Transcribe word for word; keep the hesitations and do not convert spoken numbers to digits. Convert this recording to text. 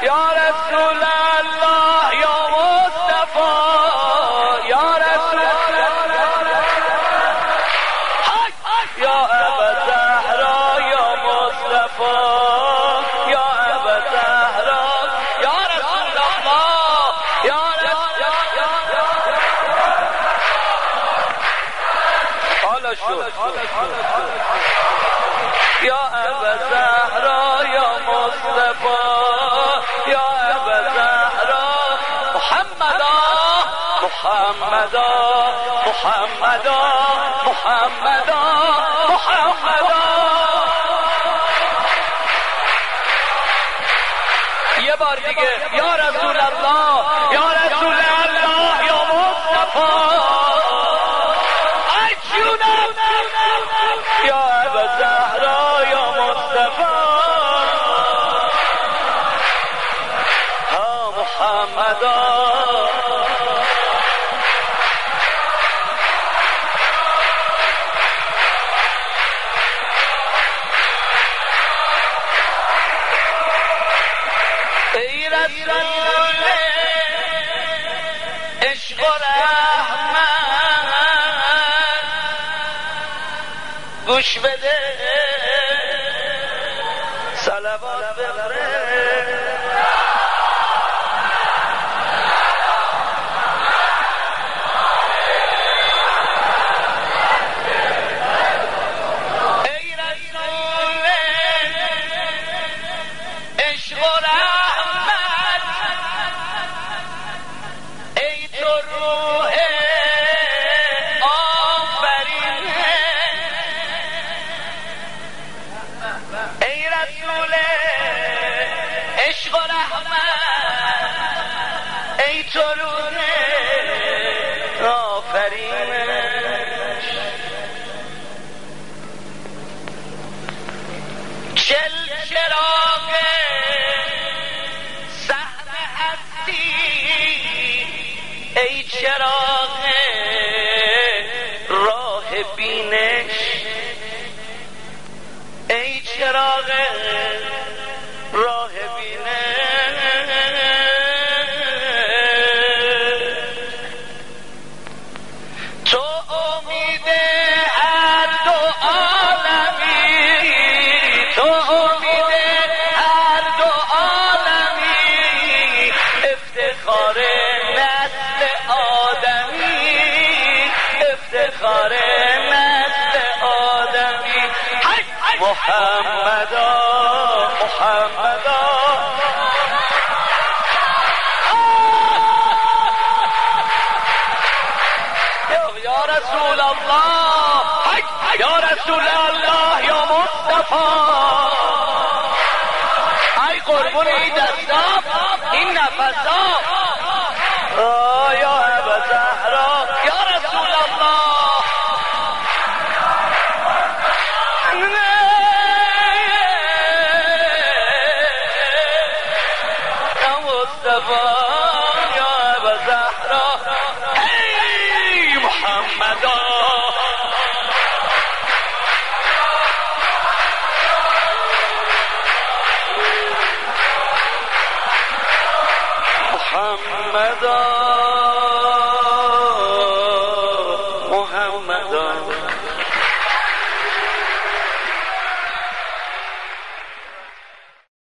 یا رسول الله یا مصطفی یا رسول یا ابا زهرا یا مصطفی یا ابا زهرا یا رسول الله یا رسول حالا شد یا ابا زهرا یا مصطفی یا ابا زهرا محمدا محمدا محمدا محمدا محمدا یه بار دیگه یا رسول الله یا رسول الله یا مصطفی یا ابا زهرا یا مصطفی ها محمدا ای رسول عشق و رحمت گوش بده صلوات بفرست ای رسول عشق و رحمت ای تو روح ای رسول عشق و رحمت ای تو روح آفرینش چل چراغ سحر هستی ای چراغ راه بینش ای چراغ راه بینش تو امید هر دو عالمی تو امید هر دو عالمی افتخار نسل آدمی افتخار نسل آدمی محمدا محمدا یا رسول الله یا رسول الله یا مصطفی ای قربون این دستا این نفسا یا ابا زهرا یا رسول الله مصطفى يا ابا زهرا اي محمدا محمدا